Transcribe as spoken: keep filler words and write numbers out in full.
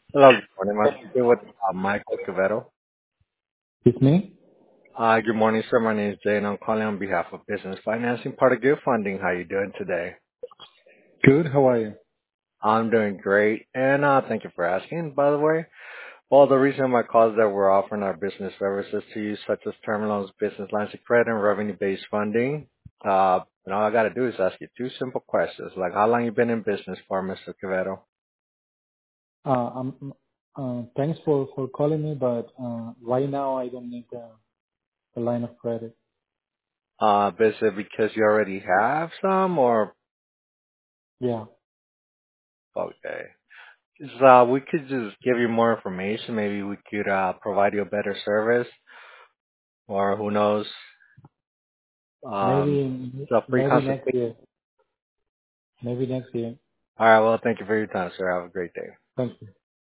Hello, good morning. I'm speaking with uh, Michael Quevedo. It's me? Hi, good morning, sir. My name is Jay, and I'm calling on behalf of Business Financing, part of Good Funding. How you doing today? Good. How are you? I'm doing great, and uh, thank you for asking, by the way. Well, the reason my call is that we're offering our business services to you, such as term loans, business lines of credit, and revenue-based funding. Uh, and all I got to do is ask you two simple questions, like how long you been in business for, mister Quevedo? Uh, I'm, uh, Thanks for, for calling me, but uh, right now I don't need a, a line of credit. Uh, is it because you already have some, or Yeah. okay? Just, uh, we could just give you more information. Maybe we could uh, provide you a better service, or who knows? Um, Maybe it's a free maybe next consultation. year. Maybe next year. All right. Well, thank you for your time, sir. Have a great day. Thank you.